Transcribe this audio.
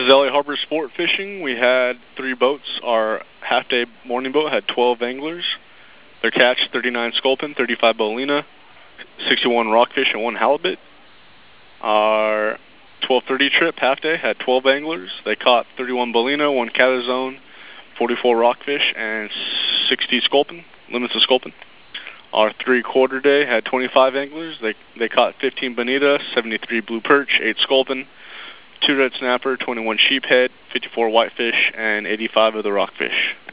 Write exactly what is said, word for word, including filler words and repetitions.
is L A Harbor Sport Fishing. We had three boats. Our half-day morning boat had twelve anglers. Their catch, thirty-nine sculpin, thirty-five bolina, sixty-one rockfish, and one halibut. Our twelve thirty trip, half-day, had twelve anglers. They caught thirty-one bolina, one catazone, forty-four rockfish, and sixty sculpin, limits of sculpin. Our three-quarter day had twenty-five anglers. They they caught fifteen bonita, seventy-three blue perch, eight sculpin, two red snapper, twenty-one sheephead, fifty-four whitefish, and eighty-five of the rockfish.